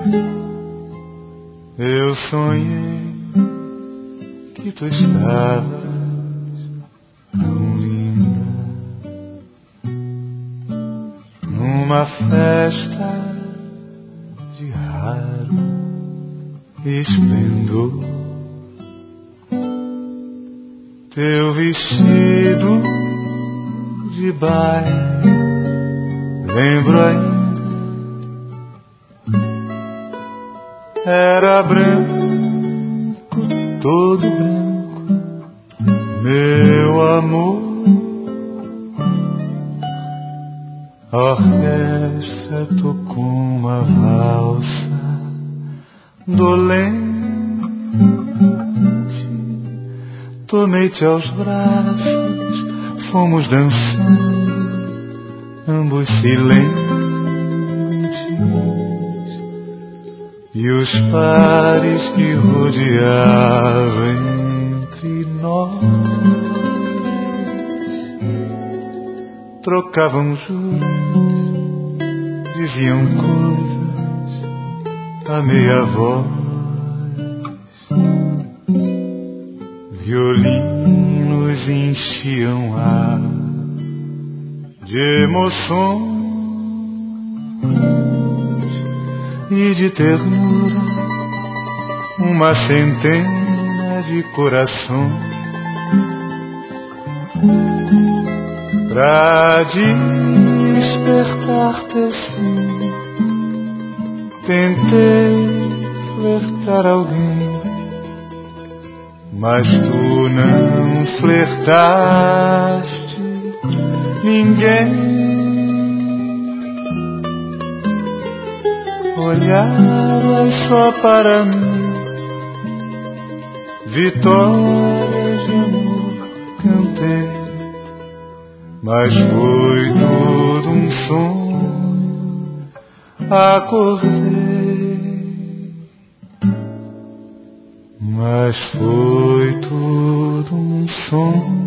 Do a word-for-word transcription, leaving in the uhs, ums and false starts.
Eu sonhei que tu estavas tão linda numa festa de raro esplendor. Teu vestido de baile lembro ainda, era branco, todo branco, meu amor. A orquestra tocou uma valsa dolente, tomei-te aos braços, fomos dançando, ambos silentes, e os pares que rodeavam entre nós trocavam juras, diziam coisas a meia voz. Violinos enchiam ar de emoções e de ternura, uma centena de corações. Pra despertar teu sim, tentei flertar alguém, mas tu não flertaste ninguém. Olhavas só para mim, vitórias de amor cantei, mas foi tudo um sonho, acordei, mas foi tudo um sonho.